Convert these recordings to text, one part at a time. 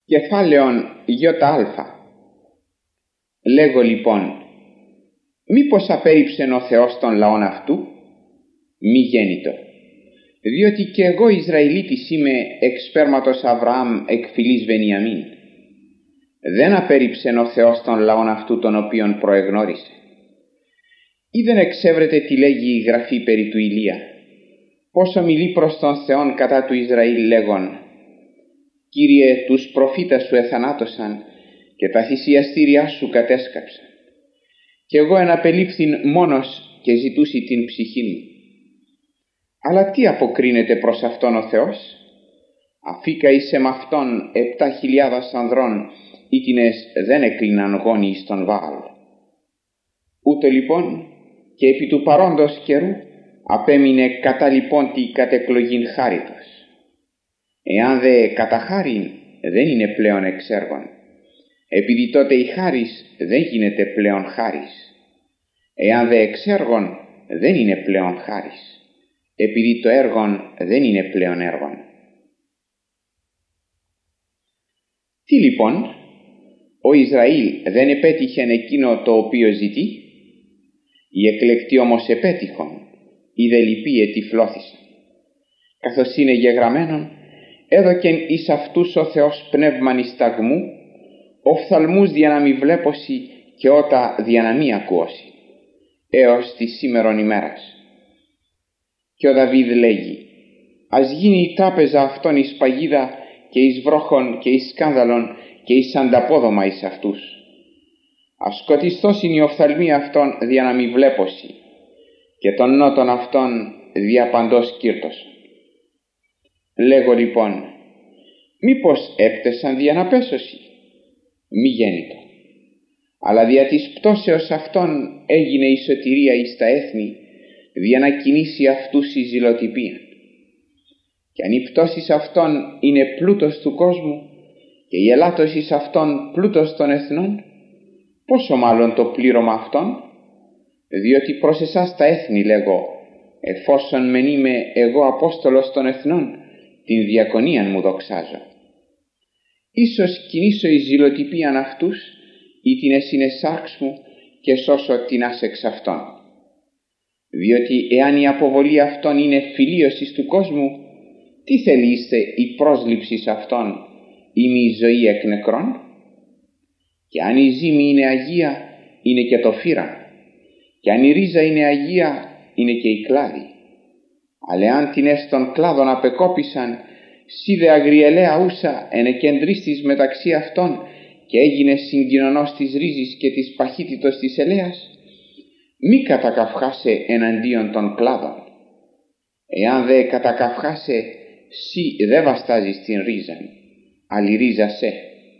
Κεφάλαιον ΙΑ. Λέγω λοιπόν, μήπως απέρριψεν ο Θεός των λαών αυτού? Μη γέννητο. Διότι και εγώ Ισραηλίτης είμαι εξ σπέρματος Αβραάμ εκ φυλής Βενιαμίν. Δεν απέρριψεν ο Θεός των λαών αυτού των οποίων προεγνώρισε. Ή δεν εξέβρετε τι λέγει η Γραφή περί του Ηλία, πόσο μιλεί προς τον Θεόν κατά του Ισραήλ λέγον: Κύριε, τους προφήτας σου εθανάτωσαν και τα θυσιαστήριά σου κατέσκαψαν. Κι εγώ εναπελήφθην μόνος και ζητούσι την ψυχή μου. Αλλά τι αποκρίνεται προς αυτόν ο Θεός? Αφήκα εις εμαυτόν 7.000 ανδρών, ήτινες δεν εκλίναν γόνοι εις τον Βαάλ. Ούτω λοιπόν και επί του παρόντος καιρού απέμεινε κατά λοιπόν τη κατεκλογήν χάριτος. Εάν δε κατά χάριν δεν είναι πλέον εξ έργων, επειδή τότε η χάρις δεν γίνεται πλέον χάρις. Εάν δε εξ έργων δεν είναι πλέον χάρις, επειδή το έργον δεν είναι πλέον έργον. Τι λοιπόν? Ο Ισραήλ δεν επέτυχεν εκείνο το οποίο ζητεί? Οι εκλεκτοί όμως επέτυχον, οι δε λοιποί ετυφλώθησαν. Καθώς είναι γεγραμμένον, έδωκεν εις αυτούς ο Θεός πνεύμαν ισταγμού, οφθαλμούς δια να μη βλέπωσι και ότα δια να μη ακούωσι, έως τη σήμερον ημέρας. Και ο Δαβίδ λέγει: ας γίνει η τράπεζα αυτών εις παγίδα και εις βρόχων και εις σκάνδαλον και εις ανταπόδομα εις αυτούς. Ας σκοτιστώσιν οι οφθαλμοί αυτών δια να μη βλέπωσι και των νότων αυτών δια παντός κύρτωσον. Λέγω λοιπόν, μήπως έπτεσαν δια να πέσωσι? Μη γέννητο. Αλλά δια της πτώσεως αυτών έγινε η σωτηρία εις τα έθνη, δια να κινήσει αυτούς η ζηλοτυπία. Και αν η πτώσης αυτών είναι πλούτος του κόσμου και η ελάττωσης αυτών πλούτος των εθνών, πόσο μάλλον το πλήρωμα αυτών? Διότι προς εσάς τα έθνη λέγω, εφόσον μεν είμαι εγώ Απόστολος των εθνών, την διακονίαν μου δοξάζω. Ίσως κινήσω η ζηλοτυπίαν αυτούς ή την εσυνεσάρξ μου και σώσω την άσεξ αυτών. Διότι εάν η αποβολή αυτών είναι φιλίωσης του κόσμου, τι θέλει είστε η πρόσληψη αυτών ή μη η ζωή εκ νεκρών? Και αν η ζύμη είναι αγία, είναι και το φύραν. Και αν η ρίζα είναι αγία, είναι και η κλάδη. Αλλά αν την των κλάδων απεκόπησαν, σύ δε αγριελαία ούσα ενεκεντρίστης μεταξύ αυτών και έγινε συγκοινωνός της ρίζης και της παχύτητος της ελαίας, μη κατακαυχάσαι εναντίον των κλάδων. Εάν δε κατακαυχάσαι, σύ δε βαστάζεις την ρίζαν, αλλά η ρίζα σε.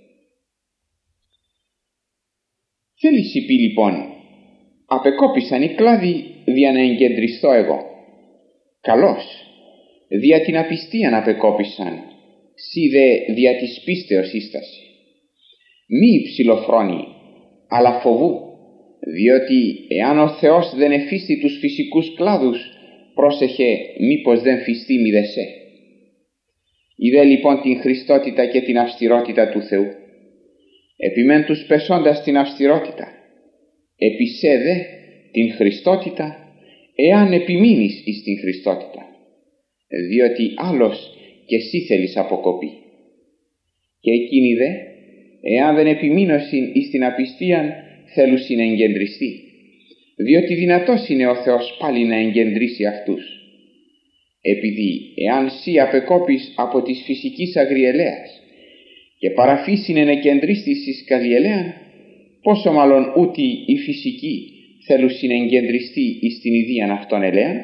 Θέλεις πει λοιπόν, απεκόπησαν οι κλάδοι δια να εγκεντριστώ εγώ. Καλώς, δια την απιστίαν απεκόπησαν, σύ δε δια της πίστεως σύσταση. Μη υψηλοφρόνη, αλλά φοβού, διότι εάν ο Θεός δεν εφίστη τους φυσικούς κλάδους, πρόσεχε μήπως δεν φιστεί μη δε σε. Είδε λοιπόν την χριστότητα και την αυστηρότητα του Θεού. Επιμέν τους πεσώντας την αυστηρότητα, επισέ δε την χριστότητα, εάν επιμείνεις εις την χριστότητα, διότι άλλος και εσύ θέλεις αποκοπή. Και εκείνοι δε, εάν δεν επιμείνωσιν εις την απιστίαν, θέλουσιν εγκεντριστεί, διότι δυνατός είναι ο Θεός πάλι να εγκεντρήσει αυτούς. Επειδή εάν σύ απεκόπεις από της φυσικής αγριελαίας και παραφύσιν εν εγκεντρίστης εις καδιελαίαν, πόσο μάλλον ούτι η φυσική θέλουσιν εγκεντριστεί εις την ιδίαν αυτών ελαίαν?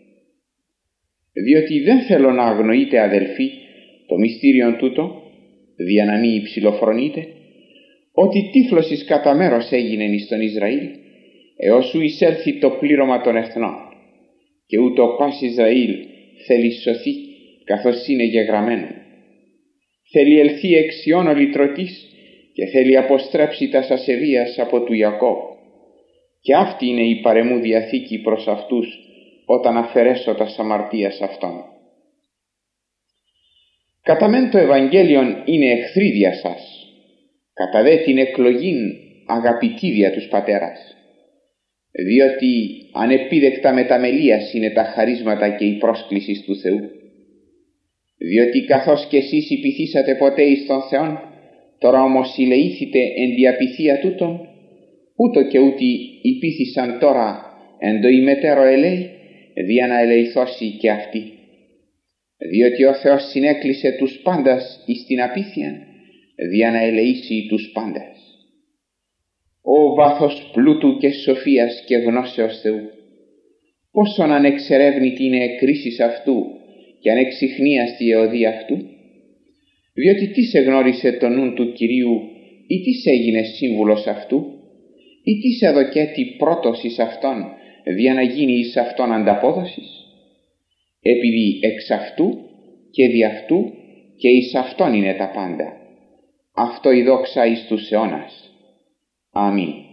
Διότι δεν θέλω να αγνοείτε, αδελφοί, το μυστήριον τούτο, δια να μη υψηλοφρονείτε, ότι τύφλωσης κατά μέρος έγινεν εις τον Ισραήλ, έως ου εισέλθει το πλήρωμα των εθνών, και ούτω πας Ισραήλ θέλει σωθεί, καθώς είναι γεγραμμένο. Θέλει ελθεί εξιών ο λυτρωτής και θέλει αποστρέψει τας ασεβίας από του Ιακώβ. Και αυτή είναι η παρεμού διαθήκη προς αυτούς, όταν αφαιρέσω τας αμαρτίας αυτών. Κατά μεν το Ευαγγέλιον είναι εχθρή δια σας, κατά δε την εκλογήν αγαπητή δια τους πατέρας, διότι ανεπίδεκτα μεταμελίας είναι τα χαρίσματα και η πρόσκληση του Θεού. Διότι καθώς και εσείς υπηθήσατε ποτέ εις τον Θεόν, τώρα όμως ηλεήθητε εν διαπηθία τούτον, ούτω και ούτι υπήθησαν τώρα εν το ημετέρω ελέη, δια να ελεηθώσει και αυτοί. Διότι ο Θεός συνέκλεισε τους πάντας εις την απίθεια, δια να ελεήσει τους πάντας. Ο βάθος πλούτου και σοφίας και γνώσεως Θεού, πόσον ανεξερεύνητη είναι κρίσεις αυτού και ανεξιχνίαστη η αιωδή αυτού, διότι τι σε γνώρισε το νουν του Κυρίου ή τι σε έγινε σύμβουλος αυτού, ή τι σε δοκέτη πρώτος εις αυτόν, δια να γίνει εις αυτόν ανταπόδοσης, επειδή εξ αυτού και δι' αυτού και εις αυτόν είναι τα πάντα. Αυτό η δόξα εις τους αιώνας. Αμήν.